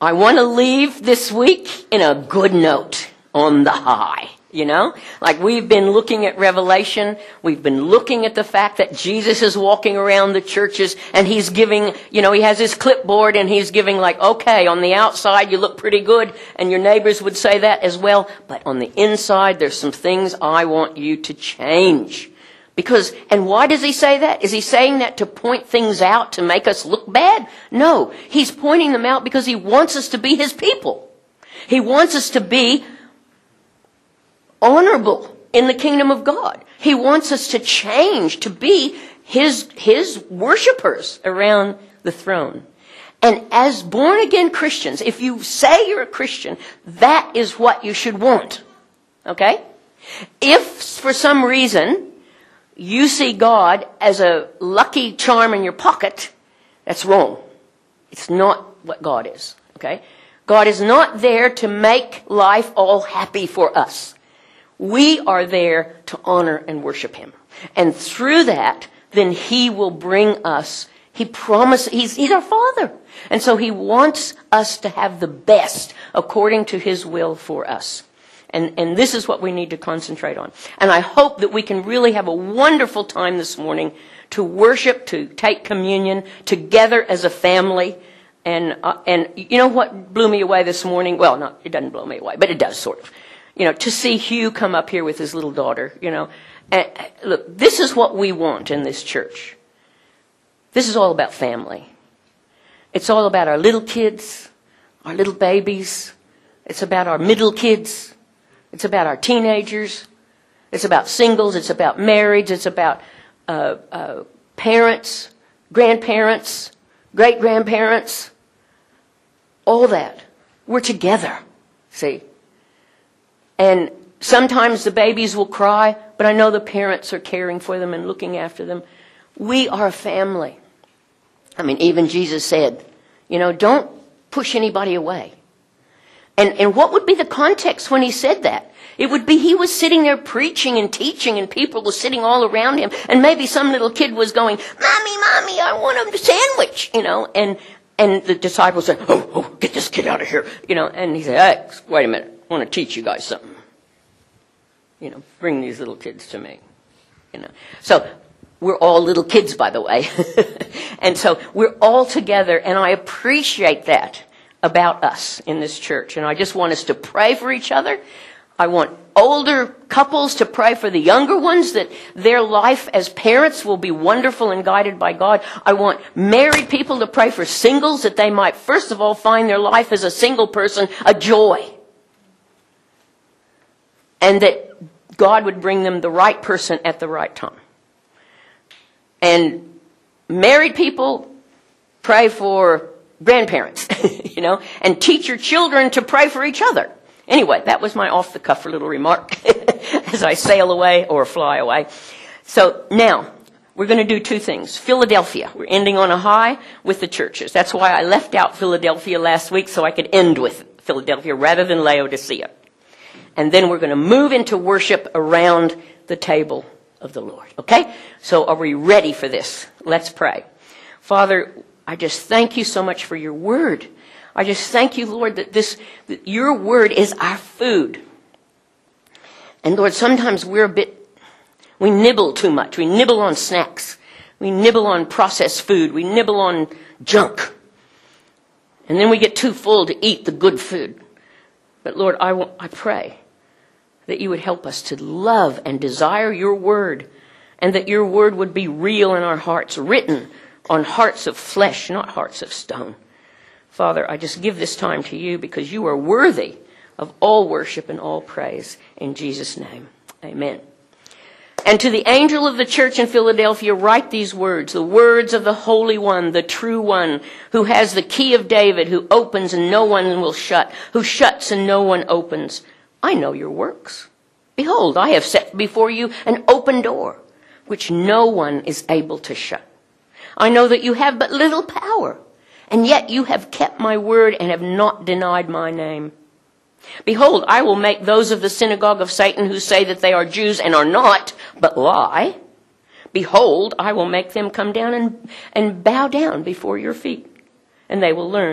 I want to leave this week in a good note, on the high. You know, like we've been looking at Revelation. We've been looking at the fact that Jesus is walking around the churches and he's giving, he has his clipboard and he's giving like, okay, on the outside you look pretty good, and your neighbors would say that as well. But on the inside, there's some things I want you to change. And why does he say that? Is he saying that to point things out, to make us look bad? No, he's pointing them out because he wants us to be his people. He wants us to be honorable in the kingdom of God. He wants us to change, to be his worshipers around the throne. And as born again Christians, if you say you're a Christian, that is what you should want. Okay? If for some reason you see God as a lucky charm in your pocket, that's wrong. It's not what God is. Okay? God is not there to make life all happy for us. We are there to honor and worship him. And through that, then he will bring us, he promises, he's our Father. And so he wants us to have the best according to his will for us. And this is what we need to concentrate on. And I hope that we can really have a wonderful time this morning to worship, to take communion together as a family. And you know what blew me away this morning? Well, no, it doesn't blow me away, but it does sort of. To see Hugh come up here with his little daughter, And look, this is what we want in this church. This is all about family. It's all about our little kids, our little babies. It's about our middle kids. It's about our teenagers. It's about singles. It's about marriage. It's about parents, grandparents, great-grandparents. All that. We're together, see? And sometimes the babies will cry, but I know the parents are caring for them and looking after them. We are a family. I mean, even Jesus said, don't push anybody away. And what would be the context when he said that? It would be he was sitting there preaching and teaching, and people were sitting all around him, and maybe some little kid was going, Mommy, I want a sandwich, and the disciples said, oh, get this kid out of here, and he said, hey, wait a minute. I want to teach you guys something. Bring these little kids to me. So we're all little kids, by the way. And so we're all together, and I appreciate that about us in this church. And I just want us to pray for each other. I want older couples to pray for the younger ones, that their life as parents will be wonderful and guided by God. I want married people to pray for singles, that they might, first of all, find their life as a single person a joy. And that God would bring them the right person at the right time. And married people, pray for grandparents, and teach your children to pray for each other. Anyway, that was my off-the-cuff little remark as I sail away or fly away. So now, we're going to do two things. Philadelphia. We're ending on a high with the churches. That's why I left out Philadelphia last week, so I could end with Philadelphia rather than Laodicea. And then we're going to move into worship around the table of the Lord. Okay? So are we ready for this? Let's pray. Father, I just thank you so much for your word. I just thank you, Lord, that your word is our food. And Lord, sometimes we nibble too much. We nibble on snacks. We nibble on processed food. We nibble on junk. And then we get too full to eat the good food. But Lord, I pray that you would help us to love and desire your word, and that your word would be real in our hearts, written on hearts of flesh, not hearts of stone. Father, I just give this time to you because you are worthy of all worship and all praise. In Jesus' name, amen. And to the angel of the church in Philadelphia, write these words, the words of the Holy One, the true One, who has the key of David, who opens and no one will shut, who shuts and no one opens. I know your works. Behold, I have set before you an open door, which no one is able to shut. I know that you have but little power, and yet you have kept my word and have not denied my name. Behold, I will make those of the synagogue of Satan who say that they are Jews and are not, but lie. Behold, I will make them come down and bow down before your feet, and they will learn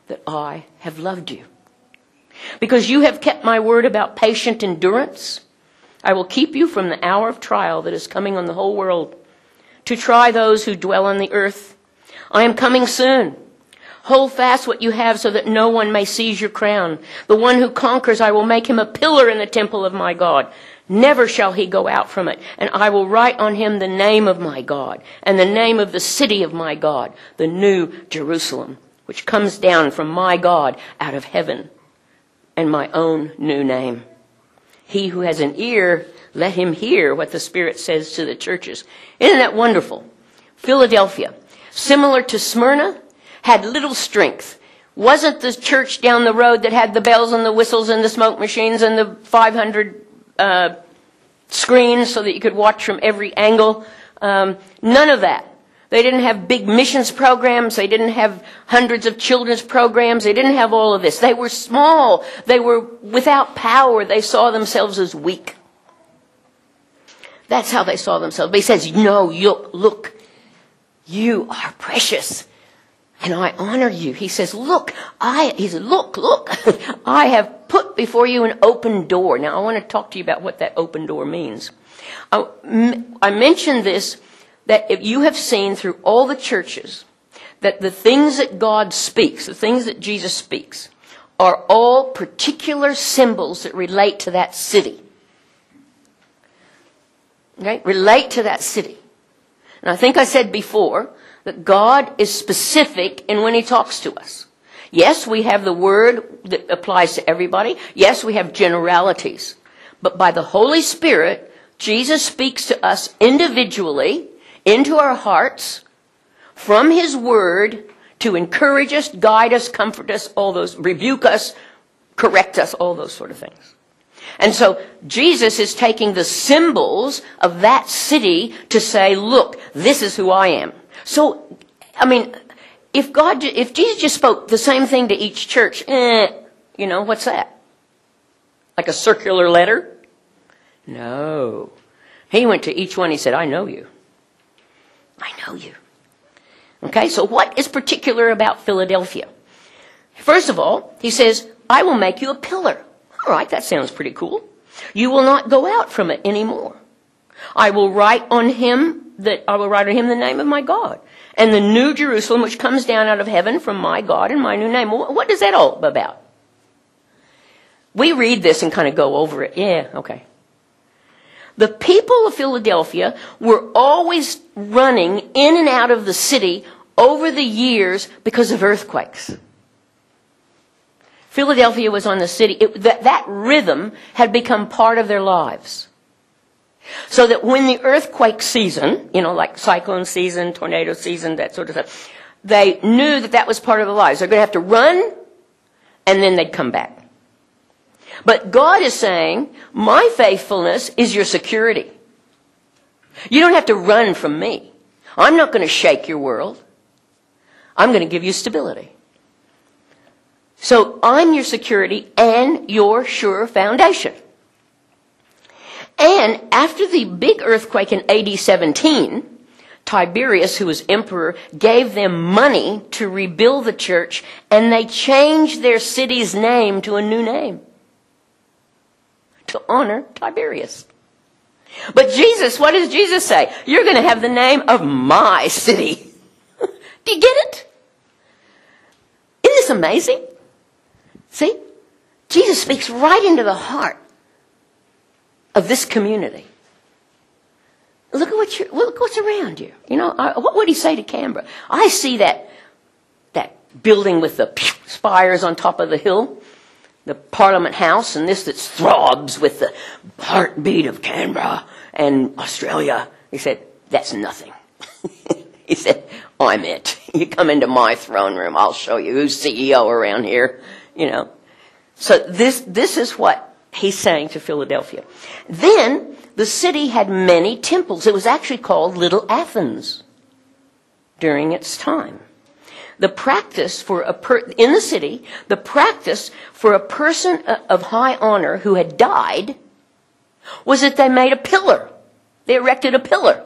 that I have loved you. Because you have kept my word about patient endurance, I will keep you from the hour of trial that is coming on the whole world, to try those who dwell on the earth. I am coming soon. Hold fast what you have so that no one may seize your crown. The one who conquers, I will make him a pillar in the temple of my God. Never shall he go out from it. And I will write on him the name of my God and the name of the city of my God, the new Jerusalem, which comes down from my God out of heaven, and my own new name. He who has an ear, let him hear what the Spirit says to the churches. Isn't that wonderful? Philadelphia, similar to Smyrna, had little strength. Wasn't the church down the road that had the bells and the whistles and the smoke machines and the 500 screens so that you could watch from every angle? None of that. They didn't have big missions programs. They didn't have hundreds of children's programs. They didn't have all of this. They were small. They were without power. They saw themselves as weak. That's how they saw themselves. But he says, no, look, you are precious. And I honor you. He says, look, I have put before you an open door. Now, I want to talk to you about what that open door means. I mentioned this, that if you have seen through all the churches, that the things that God speaks, the things that Jesus speaks, are all particular symbols that relate to that city. Okay? Relate to that city. And I think I said before that God is specific in when he talks to us. Yes, we have the word that applies to everybody. Yes, we have generalities. But by the Holy Spirit, Jesus speaks to us individually, into our hearts, from his word, to encourage us, guide us, comfort us, all those, rebuke us, correct us, all those sort of things. And so Jesus is taking the symbols of that city to say, look, this is who I am. So, I mean, if Jesus just spoke the same thing to each church, what's that? Like a circular letter? No. He went to each one, he said, I know you. I know you. Okay, so what is particular about Philadelphia? First of all, he says, I will make you a pillar. All right, that sounds pretty cool. You will not go out from it anymore. I will write on him the name of my God, and the new Jerusalem which comes down out of heaven from my God and my new name. What is that all about? We read this and kind of go over it. Yeah, okay. The people of Philadelphia were always running in and out of the city over the years because of earthquakes. Philadelphia was on the city. That rhythm had become part of their lives. So that when the earthquake season, like cyclone season, tornado season, that sort of stuff, they knew that was part of their lives. They're going to have to run, and then they'd come back. But God is saying, my faithfulness is your security. You don't have to run from me. I'm not going to shake your world. I'm going to give you stability. So I'm your security and your sure foundation. And after the big earthquake in AD 17, Tiberius, who was emperor, gave them money to rebuild the church, and they changed their city's name to a new name to honor Tiberius. But Jesus, what does Jesus say? You're going to have the name of my city. Do you get it? Isn't this amazing? See? Jesus speaks right into the heart of this community. Look at what's around you. What would he say to Canberra? I see that building with the spires on top of the hill, the Parliament House, and this that throbs with the heartbeat of Canberra and Australia. He said, that's nothing. He said, I'm it. You come into my throne room, I'll show you who's CEO around here. So this is what he's saying to Philadelphia. Then the city had many temples. It was actually called Little Athens during its time. The practice in the city, the practice for a person of high honor who had died was that they made a pillar. They erected a pillar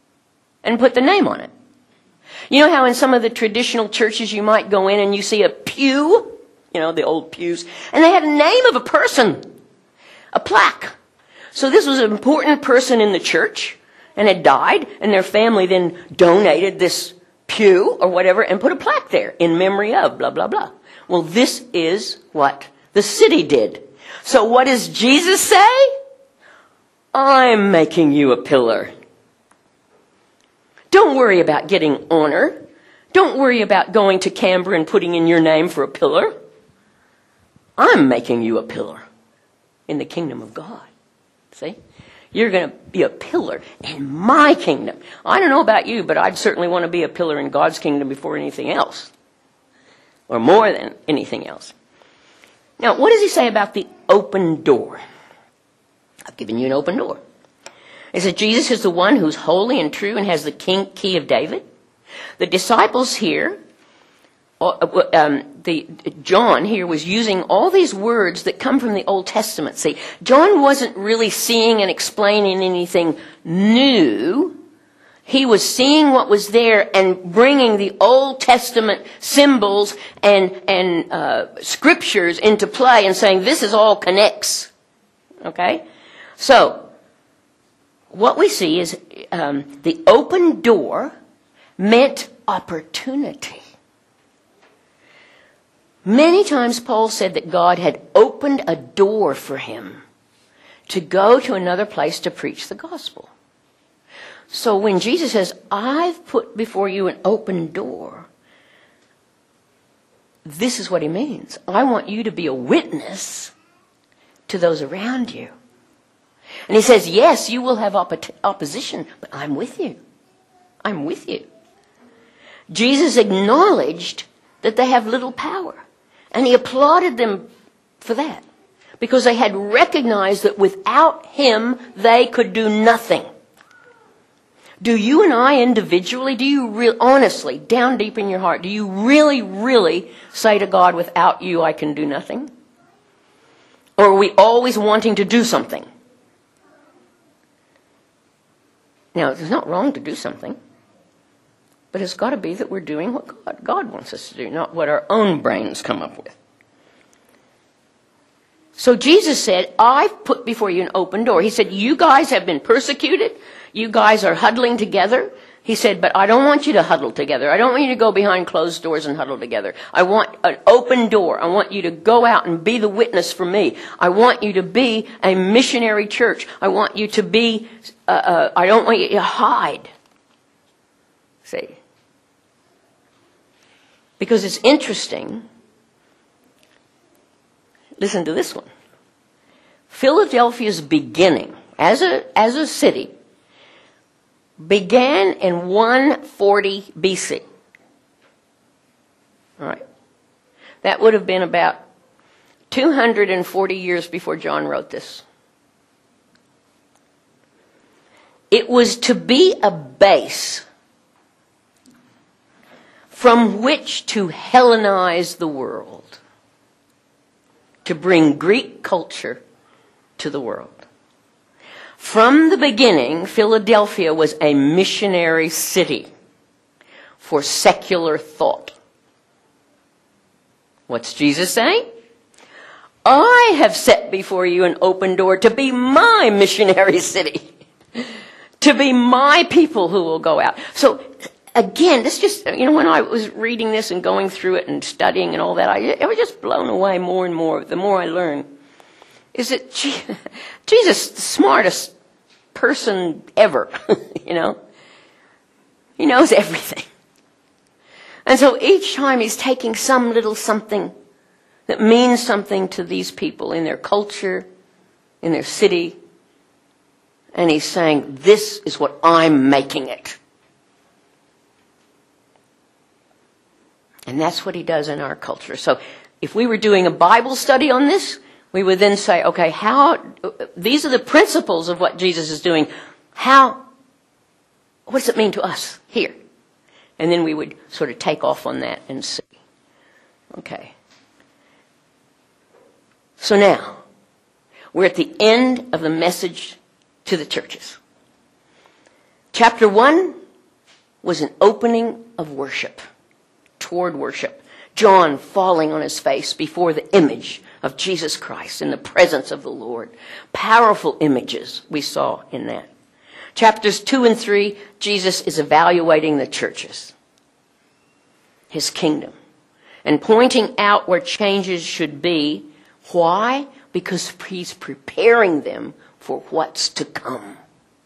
and put the name on it. You know how in some of the traditional churches you might go in and you see a pew, the old pews, and they had a name of a person, a plaque. So this was an important person in the church and had died, and their family then donated this pew or whatever and put a plaque there in memory of blah, blah, blah. Well, this is what the city did. So what does Jesus say? I'm making you a pillar. Don't worry about getting honor. Don't worry about going to Canberra and putting in your name for a pillar. I'm making you a pillar in the kingdom of God. See? You're going to be a pillar in my kingdom. I don't know about you, but I'd certainly want to be a pillar in God's kingdom before anything else. Or more than anything else. Now, what does he say about the open door? I've given you an open door. He says Jesus is the one who's holy and true and has the key of David. The disciples here, John here was using all these words that come from the Old Testament. See, John wasn't really seeing and explaining anything new. He was seeing what was there and bringing the Old Testament symbols and scriptures into play and saying this is all connects. Okay? So, what we see is the open door meant opportunity. Many times Paul said that God had opened a door for him to go to another place to preach the gospel. So when Jesus says, I've put before you an open door, this is what he means. I want you to be a witness to those around you. And he says, yes, you will have opposition, but I'm with you. I'm with you. Jesus acknowledged that they have little power. And he applauded them for that. Because they had recognized that without him, they could do nothing. Do you and I individually, do you honestly, down deep in your heart, do you really, really say to God, without you, I can do nothing? Or are we always wanting to do something? Now, it's not wrong to do something. But it's got to be that we're doing what God wants us to do, not what our own brains come up with. So Jesus said, I've put before you an open door. He said, you guys have been persecuted. You guys are huddling together. He said, but I don't want you to huddle together. I don't want you to go behind closed doors and huddle together. I want an open door. I want you to go out and be the witness for me. I want you to be a missionary church. I want you to be, I don't want you to hide. See? Because it's interesting. Listen to this one. Philadelphia's beginning as a city began in 140 BC. All right. That would have been about 240 years before John wrote this. It was to be a base from which to Hellenize the world, to bring Greek culture to the world. From the beginning, Philadelphia was a missionary city for secular thought. What's Jesus saying? I have set before you an open door to be my missionary city, to be my people who will go out. So, again, this just, when I was reading this and going through it and studying and all that, I was just blown away more and more the more I learn. Is that Jesus, the smartest person ever, He knows everything. And so each time he's taking some little something that means something to these people in their culture, in their city, and he's saying, this is what I'm making it. And that's what he does in our culture. So if we were doing a Bible study on this, we would then say, okay, these are the principles of what Jesus is doing. What does it mean to us here? And then we would sort of take off on that and see. Okay. So now, we're at the end of the message to the churches. Chapter 1 was an opening of worship, toward worship. John falling on his face before the image of Jesus Christ in the presence of the Lord. Powerful images we saw in that. Chapters 2 and 3, Jesus is evaluating the churches, his kingdom, and pointing out where changes should be. Why? Because he's preparing them for what's to come.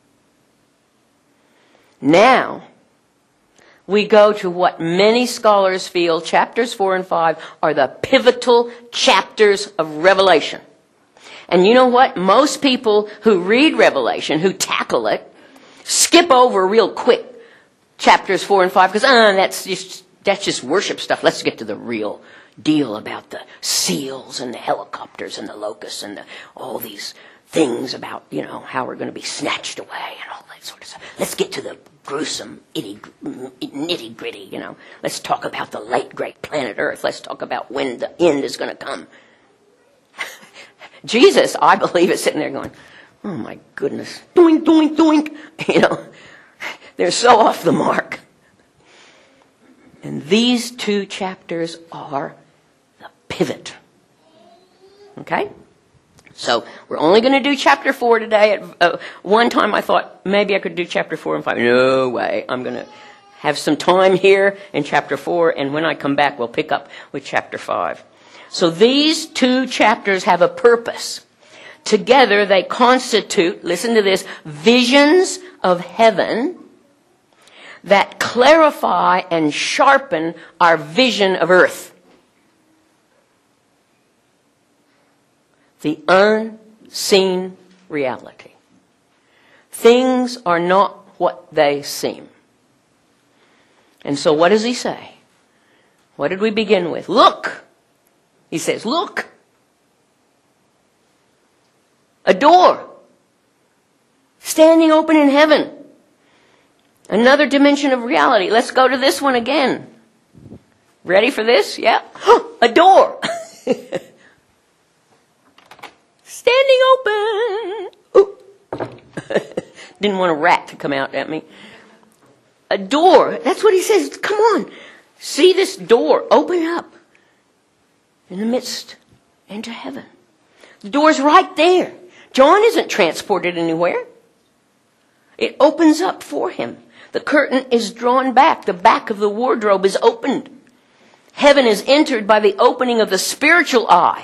Now, we go to what many scholars feel chapters 4 and 5 are the pivotal chapters of Revelation. And you know what? Most people who read Revelation, who tackle it, skip over real quick chapters 4 and 5 because that's just worship stuff. Let's get to the real deal about the seals and the helicopters and the locusts and all these things about, how we're going to be snatched away and all that sort of stuff. Let's get to the gruesome, nitty gritty, Let's talk about the late great planet Earth. Let's talk about when the end is going to come. Jesus, I believe, is sitting there going, oh my goodness, doink, doink, doink. They're so off the mark. And these 2 chapters are the pivot. Okay? So we're only going to do chapter 4 today. At one time I thought maybe I could do chapter 4 and 5. No way. I'm going to have some time here in chapter 4, and when I come back we'll pick up with chapter 5. So these 2 chapters have a purpose. Together they constitute, listen to this, visions of heaven that clarify and sharpen our vision of earth. The unseen reality. Things are not what they seem. And so what does he say? What did we begin with? Look! He says, look! A door standing open in heaven. Another dimension of reality. Let's go to this one again. Ready for this? Yeah. A door. Standing open. Ooh. Didn't want a rat to come out at me. A door. That's what he says. Come on. See this door open up in the midst into heaven. The door's right there. John isn't transported anywhere. It opens up for him. The curtain is drawn back. The back of the wardrobe is opened. Heaven is entered by the opening of the spiritual eye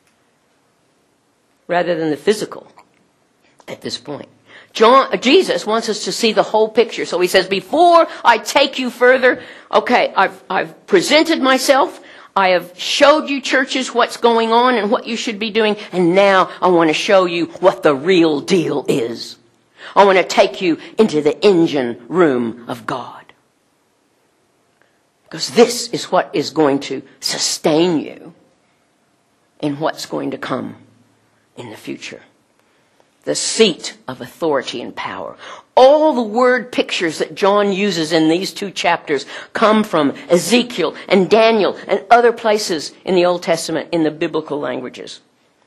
rather than the physical at this point. Jesus wants us to see the whole picture. So he says, before I take you further, okay, I've presented myself. I have showed you, churches, what's going on and what you should be doing. And now I want to show you what the real deal is. I want to take you into the engine room of God. Because this is what is going to sustain you in what's going to come in the future. The seat of authority and power. All the word pictures that John uses in these 2 chapters come from Ezekiel and Daniel and other places in the Old Testament in the biblical languages.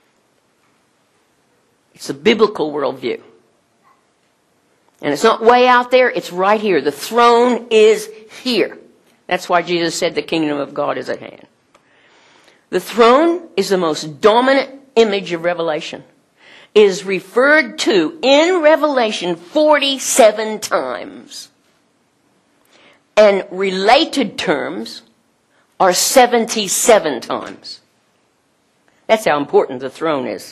It's a biblical worldview. And it's not way out there, it's right here. The throne is here. That's why Jesus said the kingdom of God is at hand. The throne is the most dominant image of Revelation. It is referred to in Revelation 47 times. And related terms are 77 times. That's how important the throne is.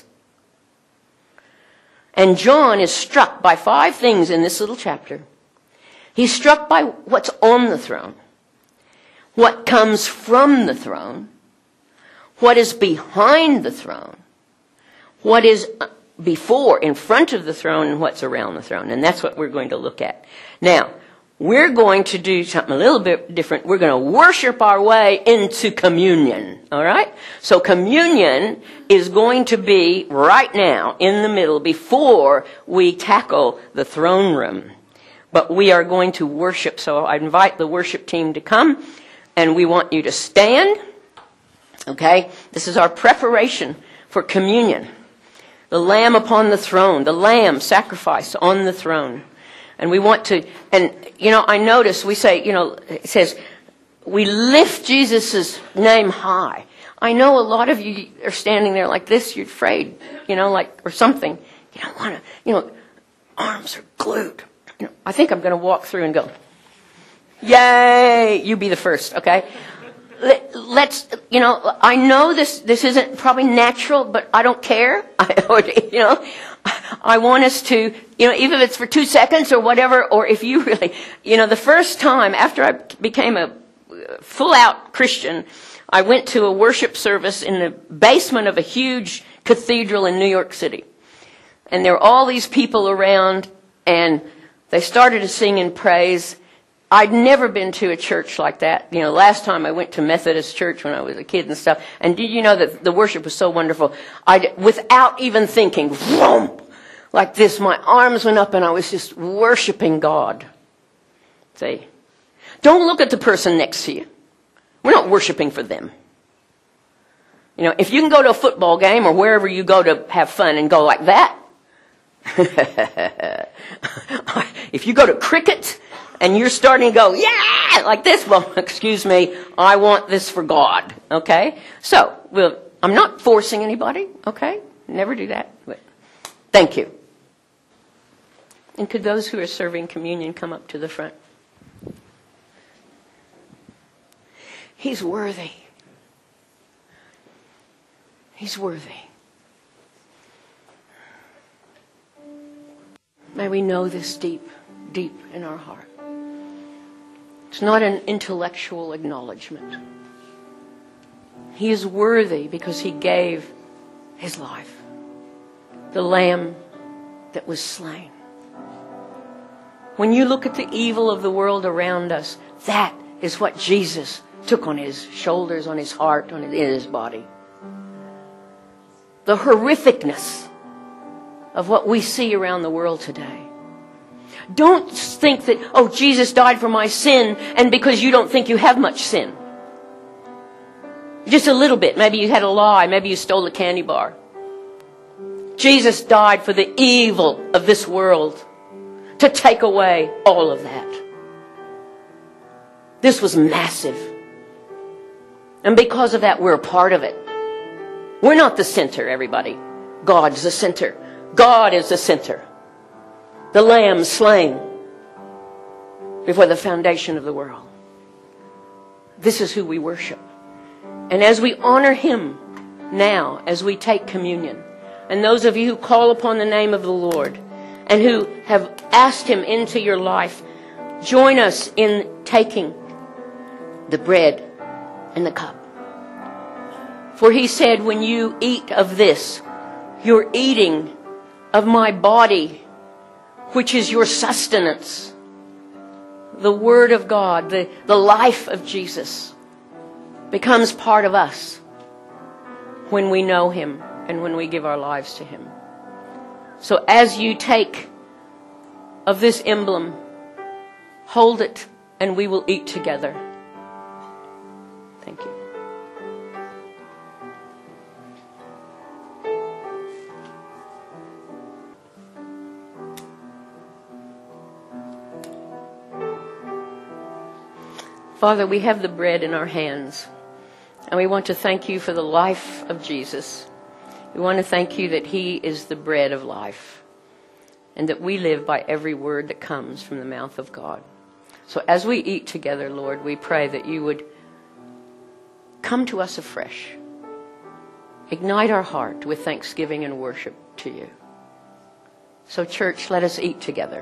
And John is struck by 5 things in this little chapter. He's struck by what's on the throne, what comes from the throne, what is behind the throne, what is before, in front of the throne, and what's around the throne. And that's what we're going to look at. Now, we're going to do something a little bit different. We're going to worship our way into communion. All right? So communion is going to be right now in the middle before we tackle the throne room. But we are going to worship. So I invite the worship team to come. And we want you to stand. Okay? This is our preparation for communion. The Lamb upon the throne. The Lamb sacrificed on the throne. And we want to, and I notice we say, it says, we lift Jesus' name high. I know a lot of you are standing there like this, you're afraid, or something. You don't want to, arms are glued. I think I'm going to walk through and go, yay, you be the first, okay? Let's, I know this isn't probably natural, but I don't care. I want us to, even if it's for 2 seconds or whatever, or if you really, the first time after I became a full-out Christian, I went to a worship service in the basement of a huge cathedral in New York City. And there were all these people around, and they started to sing in praise. I'd never been to a church like that. Last time I went to Methodist church when I was a kid and stuff. And did you know that the worship was so wonderful? Without even thinking, vroom, like this, my arms went up and I was just worshiping God. See? Don't look at the person next to you. We're not worshiping for them. If you can go to a football game or wherever you go to have fun and go like that, if you go to cricket and you're starting to go, yeah, like this, well, excuse me, I want this for God, okay? So, I'm not forcing anybody, okay? Never do that. But thank you. And could those who are serving communion come up to the front? He's worthy. He's worthy. May we know this deep, deep in our heart. It's not an intellectual acknowledgement. He is worthy because he gave his life. The Lamb that was slain. When you look at the evil of the world around us, that is what Jesus took on his shoulders, on his heart, in his body. The horrificness of what we see around the world today. Don't think that, Jesus died for my sin, and because you don't think you have much sin. Just a little bit. Maybe you had a lie. Maybe you stole a candy bar. Jesus died for the evil of this world, to take away all of that. This was massive. And because of that, we're a part of it. We're not the center, everybody. God's the center. God is the center. The Lamb slain before the foundation of the world. This is who we worship. And as we honor him now, as we take communion, and those of you who call upon the name of the Lord and who have asked him into your life, join us in taking the bread and the cup. For he said, when you eat of this, you're eating of my body, which is your sustenance. The Word of God, the life of Jesus, becomes part of us when we know him and when we give our lives to him. So as you take of this emblem, hold it and we will eat together. Thank you. Father, we have the bread in our hands, and we want to thank you for the life of Jesus. We want to thank you that he is the bread of life, and that we live by every word that comes from the mouth of God. So as we eat together, Lord, we pray that you would come to us afresh. Ignite our heart with thanksgiving and worship to you. So, church, let us eat together.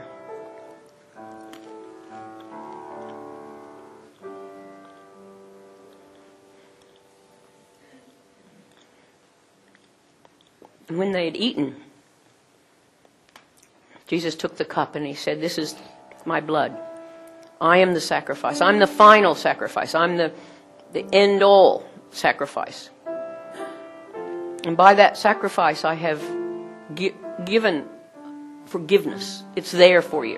And when they had eaten, Jesus took the cup and he said, this is my blood. I am the sacrifice. I'm the final sacrifice. I'm the end all sacrifice. And by that sacrifice, I have given forgiveness. It's there for you.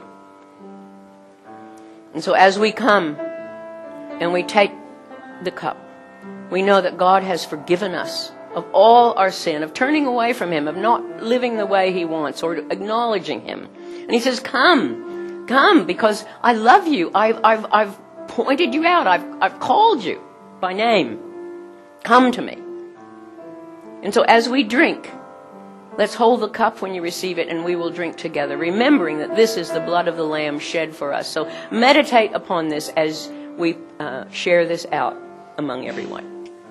And so as we come and we take the cup, we know that God has forgiven us of all our sin, of turning away from him, of not living the way he wants, or acknowledging him. And he says, come, because I love you. I've pointed you out. I've called you by name. Come to me. And so as we drink, let's hold the cup when you receive it, and we will drink together, remembering that this is the blood of the Lamb shed for us. So meditate upon this as we share this out among everyone.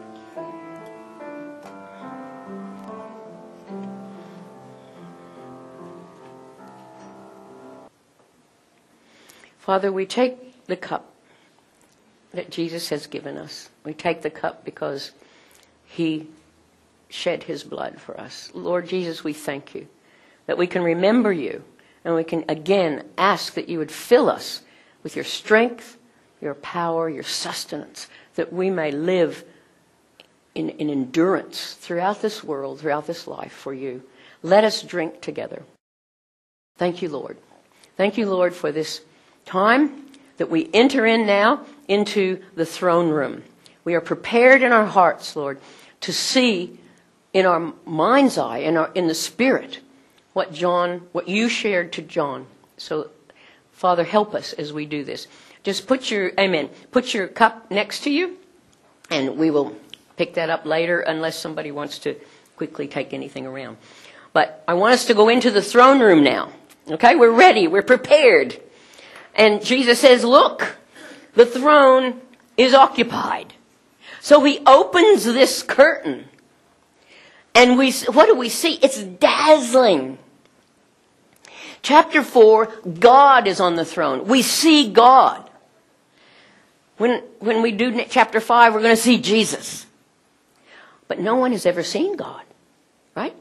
Father, we take the cup that Jesus has given us. We take the cup because he shed his blood for us. Lord Jesus, we thank you that we can remember you, and we can again ask that you would fill us with your strength, your power, your sustenance, that we may live in endurance throughout this world, throughout this life for you. Let us drink together. Thank you, Lord. Thank you, Lord, for this time that we enter in now into the throne room. We are prepared in our hearts, Lord, to see in our mind's eye, in the spirit, what you shared to John. So, Father, help us as we do this. Just put your cup next to you, and we will pick that up later unless somebody wants to quickly take anything around. But I want us to go into the throne room now. Okay, we're ready, we're prepared. And Jesus says, look, the throne is occupied. So he opens this curtain. And what do we see? It's dazzling. Chapter 4, God is on the throne. We see God. When we do chapter 5, we're going to see Jesus. But no one has ever seen God, right?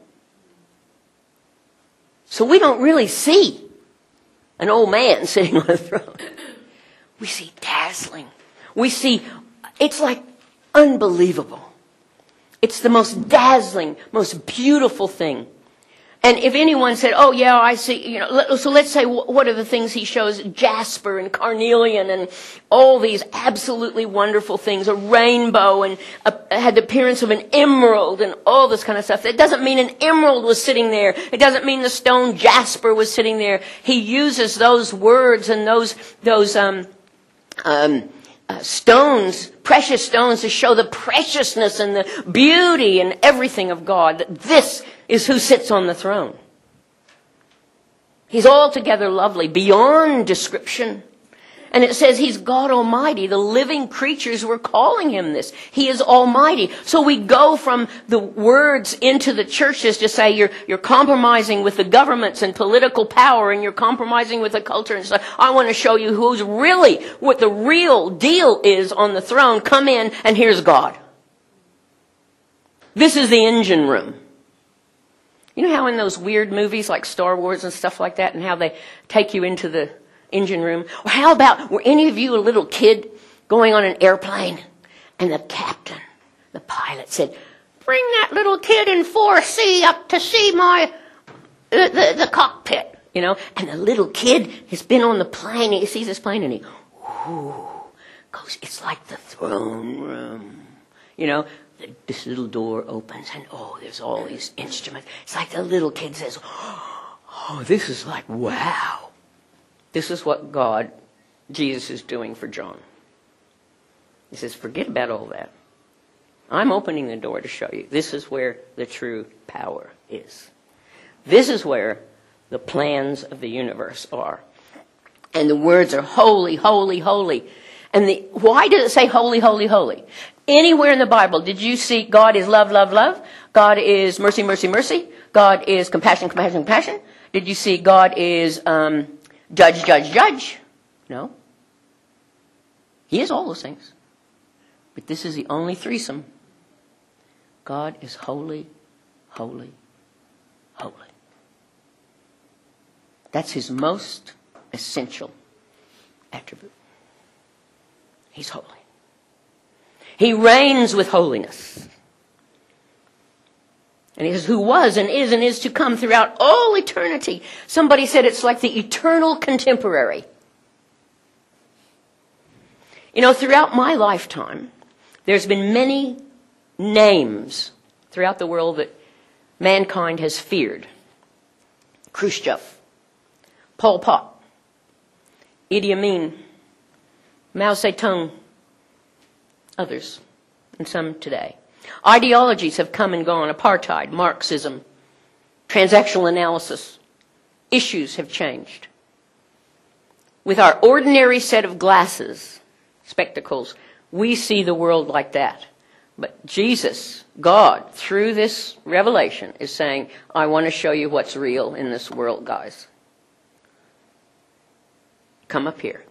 So we don't really see an old man sitting on a throne. We see dazzling. We see, it's like unbelievable. It's the most dazzling, most beautiful thing. And if anyone said, oh yeah, I see, so let's say, what are the things he shows? Jasper and carnelian and all these absolutely wonderful things. A rainbow and had the appearance of an emerald and all this kind of stuff. It doesn't mean an emerald was sitting there. It doesn't mean the stone jasper was sitting there. He uses those words and those stones, precious stones, to show the preciousness and the beauty and everything of God. That this is who sits on the throne. He's altogether lovely, beyond description. And it says he's God Almighty. The living creatures were calling him this. He is Almighty. So we go from the words into the churches to say you're compromising with the governments and political power, and you're compromising with the culture and stuff. I want to show you what the real deal is on the throne. Come in, and here's God. This is the engine room. You know how in those weird movies like Star Wars and stuff like that, and how they take you into the engine room? Or how about, were any of you a little kid going on an airplane, and the captain, the pilot, said, bring that little kid in 4C up to see the cockpit, and the little kid has been on the plane, he sees this plane, and he goes, it's like the throne room, this little door opens, and there's all these instruments. It's like the little kid says, this is like, wow. This is what Jesus is doing for John. He says, forget about all that. I'm opening the door to show you. This is where the true power is. This is where the plans of the universe are. And the words are holy, holy, holy. And why does it say holy, holy, holy? Anywhere in the Bible, did you see God is love, love, love? God is mercy, mercy, mercy. God is compassion, compassion, compassion. Did you see God is judge, judge, judge? No. He is all those things. But this is the only threesome. God is holy, holy, holy. That's his most essential attribute. He's holy. He reigns with holiness. And he says, who was and is to come throughout all eternity. Somebody said it's like the eternal contemporary. Throughout my lifetime, there's been many names throughout the world that mankind has feared. Khrushchev, Pol Pot, Idi Amin, Mao Zedong, others, and some today. Ideologies have come and gone. Apartheid, Marxism, transactional analysis. Issues have changed. With our ordinary set of glasses, spectacles, we see the world like that. But Jesus, God, through this revelation, is saying, I want to show you what's real in this world, guys. Come up here.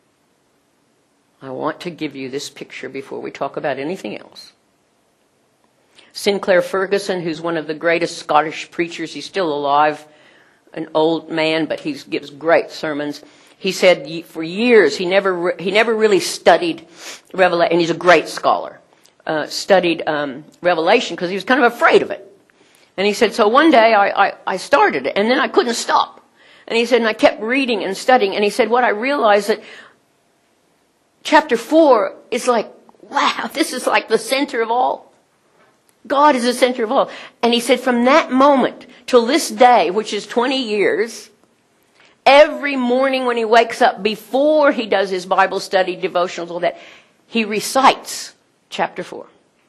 I want to give you this picture before we talk about anything else. Sinclair Ferguson, who's one of the greatest Scottish preachers, he's still alive, an old man, but he gives great sermons. He said for years he never really studied Revelation, and he's a great scholar. Studied Revelation because he was kind of afraid of it. And he said, so one day I started it, and then I couldn't stop. And he said, and I kept reading and studying, and he said, what I realized that chapter 4 is like, wow, this is like the center of all. God is the center of all. And he said, from that moment till this day, which is 20 years, every morning when he wakes up, before he does his Bible study, devotionals, all that, he recites chapter 4.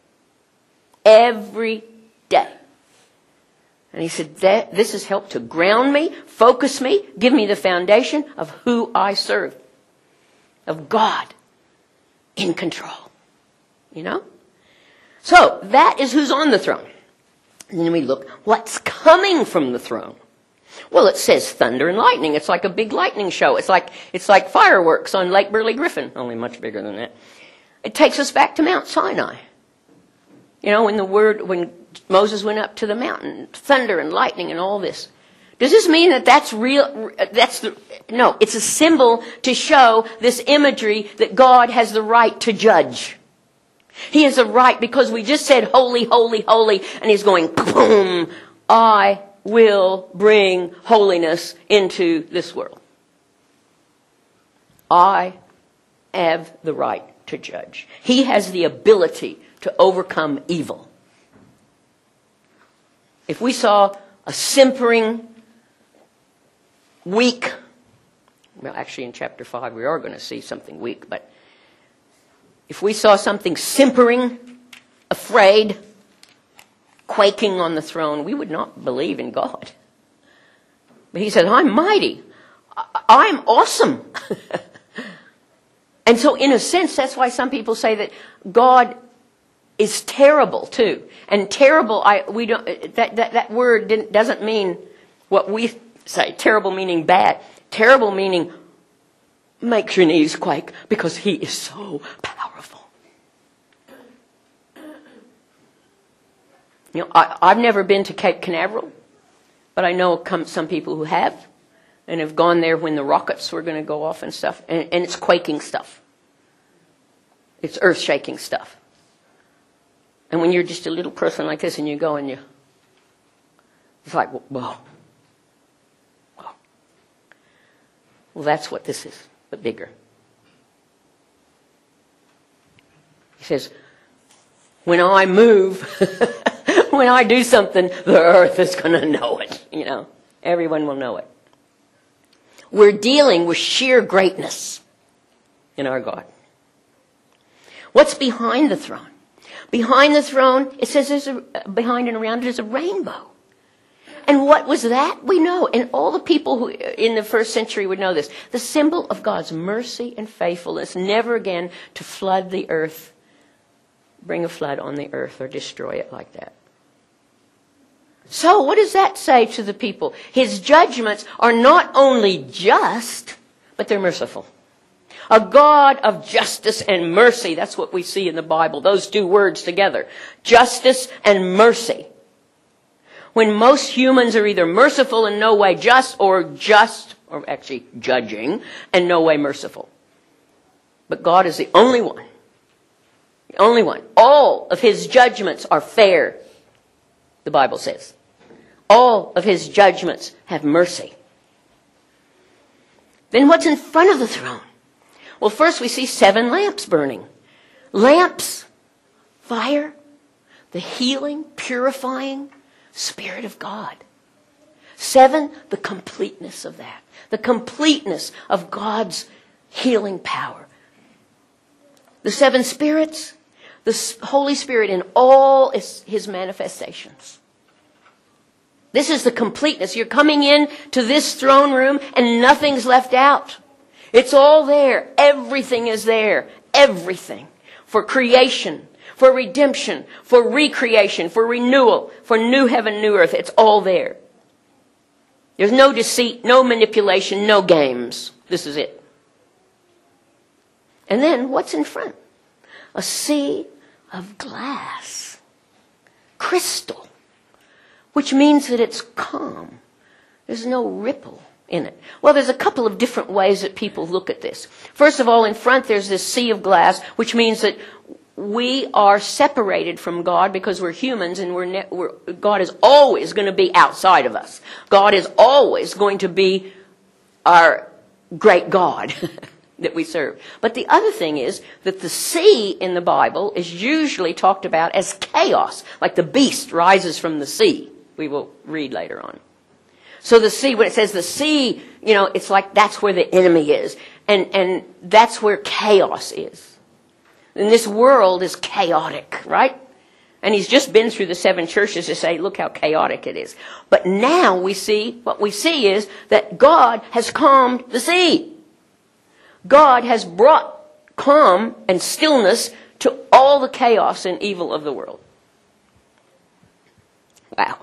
Every day. And he said, this has helped to ground me, focus me, give me the foundation of who I serve. Of God in control. You know? So, that is who's on the throne. And then we look, what's coming from the throne? Well, it says thunder and lightning. It's like a big lightning show. It's like fireworks on Lake Burley Griffin, only much bigger than that. It takes us back to Mount Sinai. You know, when Moses went up to the mountain, thunder and lightning and all this. Does this mean that that's real? No, it's a symbol to show this imagery that God has the right to judge. He has a right, because we just said holy, holy, holy, and he's going, boom, I will bring holiness into this world. I have the right to judge. He has the ability to overcome evil. If we saw a simpering, weak, well, actually in chapter 5 we are going to see something weak, but if we saw something simpering, afraid, quaking on the throne, we would not believe in God. But he said, I'm mighty. I'm awesome. And so in a sense, that's why some people say that God is terrible too. And terrible, that word doesn't mean what we say. Terrible meaning bad. Terrible meaning makes your knees quake because he is so powerful. You know, I've never been to Cape Canaveral, but I know some people who have and have gone there when the rockets were going to go off and stuff. And it's quaking stuff. It's earth-shaking stuff. And when you're just a little person like this and you go and it's like, whoa. Whoa. Well, that's what this is, but bigger. He says, when I move, when I do something, the earth is going to know it. You know, everyone will know it. We're dealing with sheer greatness in our God. What's behind the throne? Behind the throne, it says behind and around it is a rainbow. And what was that? We know. And all the people who in the first century would know this. The symbol of God's mercy and faithfulness, never again to flood the earth, bring a flood on the earth or destroy it like that. So what does that say to the people? His judgments are not only just, but they're merciful. A God of justice and mercy. That's what we see in the Bible. Those two words together. Justice and mercy. When most humans are either merciful and no way just, or actually judging and no way merciful. But God is the only one. The only one. All of his judgments are fair, the Bible says. All of his judgments have mercy. Then what's in front of the throne? Well, first we see 7 lamps burning. Lamps, fire, the healing, purifying Spirit of God. 7, the completeness of that. The completeness of God's healing power. the seven spirits, the Holy Spirit in all his manifestations. This is the completeness. You're coming in to this throne room and nothing's left out. It's all there. Everything is there. Everything. For creation, for redemption, for recreation, for renewal, for new heaven, new earth. It's all there. There's no deceit, no manipulation, no games. This is it. And then what's in front? A sea of glass. Crystal. Which means that it's calm. There's no ripple in it. Well, there's a couple of different ways that people look at this. First of all, in front there's this sea of glass, which means that we are separated from God because we're humans, and God is always going to be outside of us. God is always going to be our great God that we serve. But the other thing is that the sea in the Bible is usually talked about as chaos, like the beast rises from the sea. We will read later on. So the sea, when it says the sea, it's like that's where the enemy is. And that's where chaos is. And this world is chaotic, right? And he's just been through the 7 churches to say, look how chaotic it is. But now what we see is that God has calmed the sea. God has brought calm and stillness to all the chaos and evil of the world. Wow.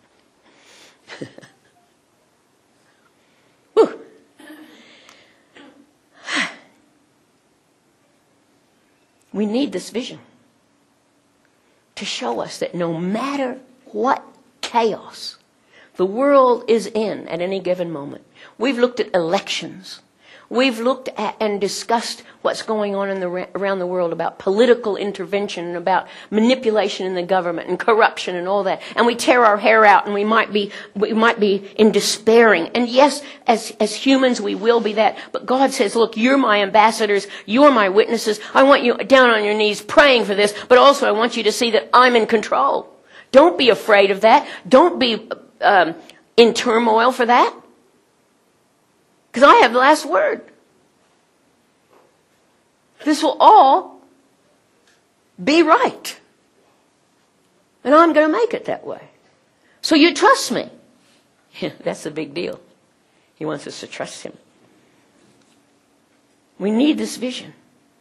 Whew. We need this vision to show us that no matter what chaos the world is in at any given moment. We've looked at elections. We've looked at and discussed what's going on around the world about political intervention and about manipulation in the government and corruption and all that. And we tear our hair out, and we might be in despairing. And yes, as humans we will be that. But God says, look, you're my ambassadors. You're my witnesses. I want you down on your knees praying for this. But also I want you to see that I'm in control. Don't be afraid of that. Don't be in turmoil for that. Because I have the last word. This will all be right. And I'm going to make it that way. So you trust me. Yeah, that's a big deal. He wants us to trust him. We need this vision.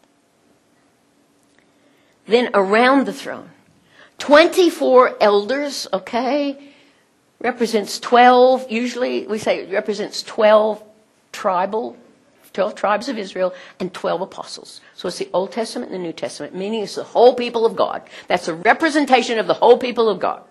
Then around the throne, 24 elders, okay, represents 12, usually we say it represents 12 tribes of Israel, and 12 apostles. So it's the Old Testament and the New Testament, meaning it's the whole people of God. That's a representation of the whole people of God.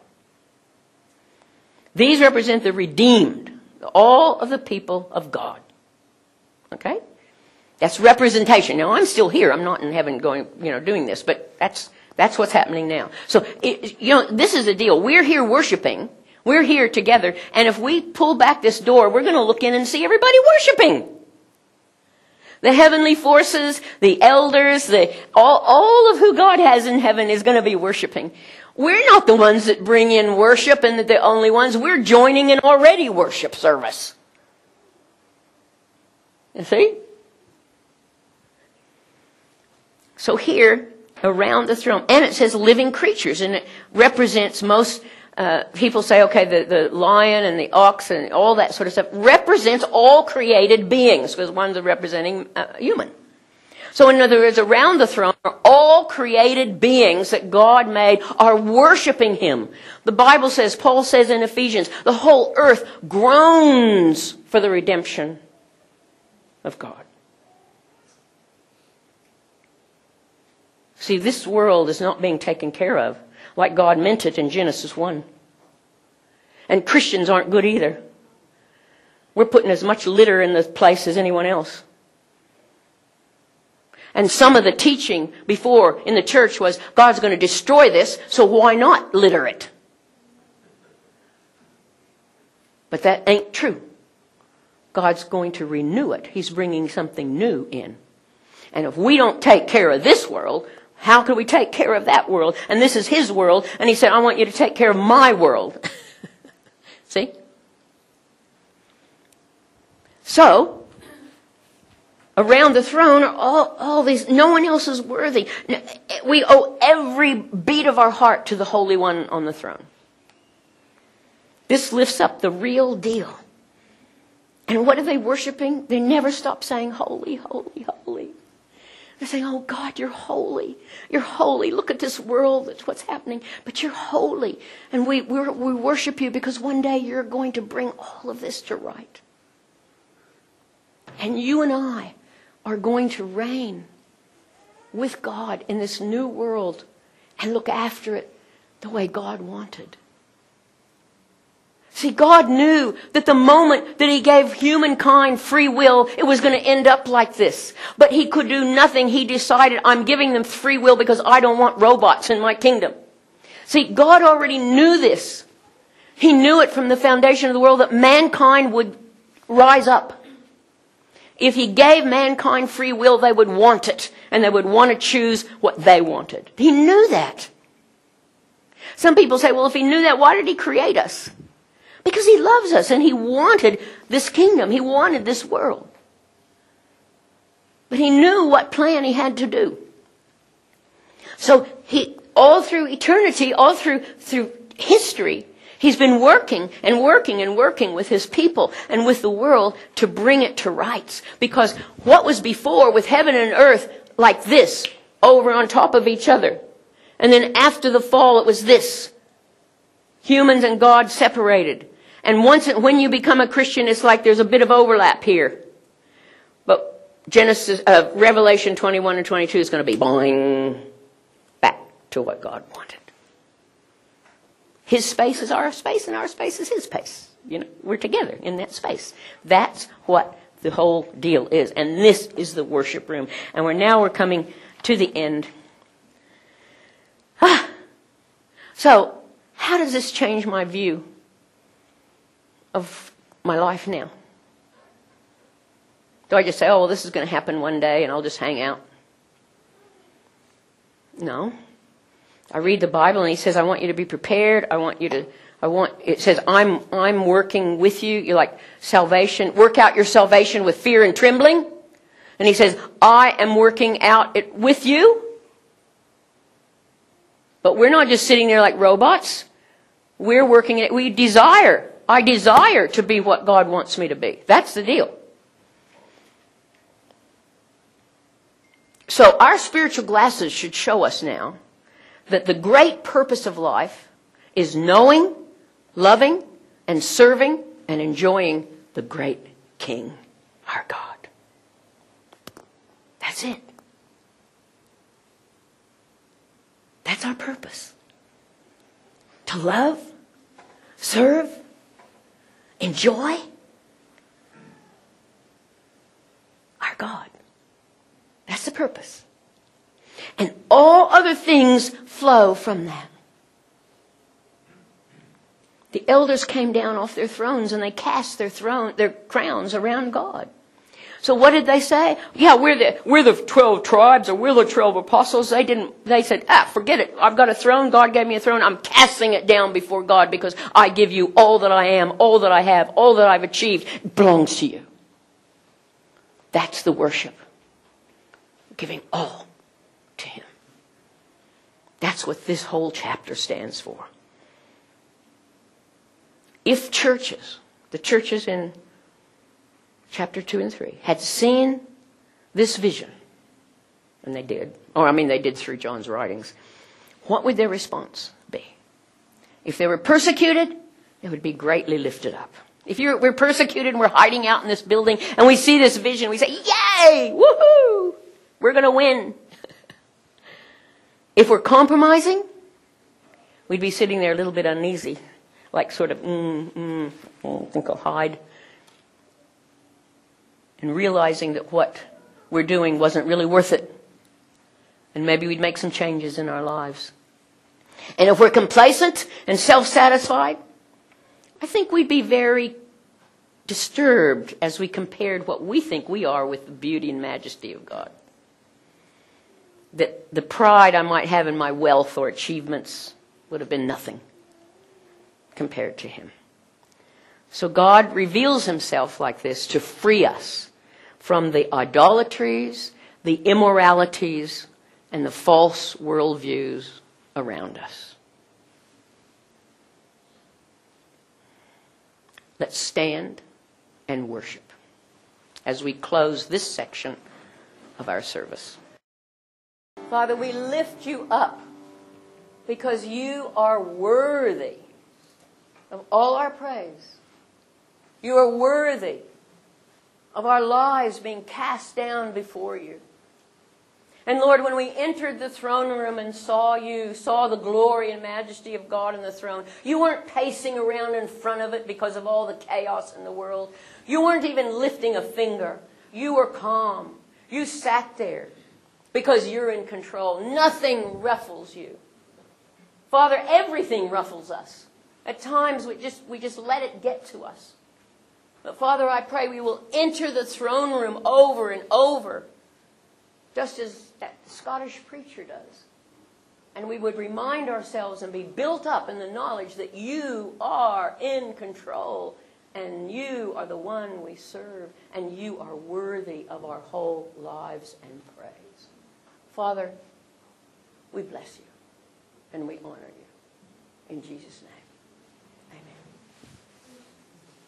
These represent the redeemed, all of the people of God. Okay? That's representation. Now, I'm still here. I'm not in heaven going, doing this, but that's what's happening now. So, this is the deal. We're here worshiping. We're here together, and if we pull back this door, we're going to look in and see everybody worshiping. The heavenly forces, the elders, all of who God has in heaven is going to be worshiping. We're not the ones that bring in worship and the only ones. We're joining an already worship service. You see? So here, around the throne, and it says living creatures, and it represents most... people say, okay, the lion and the ox and all that sort of stuff represents all created beings, because one's representing human. So in other words, around the throne are all created beings that God made are worshiping him. The Bible says, Paul says in Ephesians, the whole earth groans for the redemption of God. See, this world is not being taken care of like God meant it in Genesis 1. And Christians aren't good either. We're putting as much litter in this place as anyone else. And some of the teaching before in the church was, God's going to destroy this, so why not litter it? But that ain't true. God's going to renew it. He's bringing something new in. And if we don't take care of this world, how can we take care of that world? And this is his world. And he said, I want you to take care of my world. See? So, around the throne are all these, no one else is worthy. We owe every beat of our heart to the Holy One on the throne. This lifts up the real deal. And what are they worshiping? They never stop saying, holy, holy, holy. They're saying, oh God, you're holy. You're holy. Look at this world. That's what's happening. But you're holy. And we worship you because one day you're going to bring all of this to right. And you and I are going to reign with God in this new world and look after it the way God wanted. See, God knew that the moment that He gave humankind free will, it was going to end up like this. But He could do nothing. He decided, I'm giving them free will because I don't want robots in my kingdom. See, God already knew this. He knew it from the foundation of the world that mankind would rise up. If He gave mankind free will, they would want it. And they would want to choose what they wanted. He knew that. Some people say, well, if He knew that, why did He create us? Because He loves us and He wanted this kingdom. He wanted this world. But He knew what plan He had to do. So He, all through eternity, all through history, He's been working and working and working with His people and with the world to bring it to rights. Because what was before with heaven and earth like this, over on top of each other. And then after the fall it was this. Humans and God separated. And when you become a Christian, it's like there's a bit of overlap here. But Revelation 21 and 22 is going to be boing, back to what God wanted. His space is our space, and our space is His space. You know, we're together in that space. That's what the whole deal is. And this is the worship room. And we're coming to the end. So, how does this change my view of my life now? Do I just say, oh, well, this is going to happen one day and I'll just hang out? No. I read the Bible and He says, I want you to be prepared. It says, I'm working with you. You're like salvation. Work out your salvation with fear and trembling. And He says, I am working out it with you. But we're not just sitting there like robots. We're working it. I desire to be what God wants me to be. That's the deal. So our spiritual glasses should show us now that the great purpose of life is knowing, loving, and serving and enjoying the great King, our God. That's it. That's our purpose. To love, serve, enjoy our God. That's the purpose. And all other things flow from that. The elders came down off their thrones and they cast their crowns around God. So what did they say? Yeah, we're the 12 tribes, or we're the 12 apostles. They said, forget it. I've got a throne. God gave me a throne. I'm casting it down before God because I give you all that I am, all that I have, all that I've achieved. It belongs to you. That's the worship. Giving all to Him. That's what this whole chapter stands for. If the churches in chapter 2 and 3, had seen this vision, and they did, they did through John's writings, what would their response be? If they were persecuted, they would be greatly lifted up. If we're persecuted and we're hiding out in this building and we see this vision, we say, yay, woohoo, we're going to win. If we're compromising, we'd be sitting there a little bit uneasy, like sort of, I think I'll hide. And realizing that what we're doing wasn't really worth it. And maybe we'd make some changes in our lives. And if we're complacent and self-satisfied, I think we'd be very disturbed as we compared what we think we are with the beauty and majesty of God. That the pride I might have in my wealth or achievements would have been nothing compared to Him. So God reveals Himself like this to free us from the idolatries, the immoralities, and the false worldviews around us. Let's stand and worship as we close this section of our service. Father, we lift you up because you are worthy of all our praise. You are worthy of our lives being cast down before you. And Lord, when we entered the throne room and saw you, saw the glory and majesty of God in the throne, you weren't pacing around in front of it because of all the chaos in the world. You weren't even lifting a finger. You were calm. You sat there because you're in control. Nothing ruffles you. Father, everything ruffles us. At times we just let it get to us. But Father, I pray we will enter the throne room over and over, just as that Scottish preacher does. And we would remind ourselves and be built up in the knowledge that you are in control and you are the one we serve and you are worthy of our whole lives and praise. Father, we bless you and we honor you. In Jesus' name.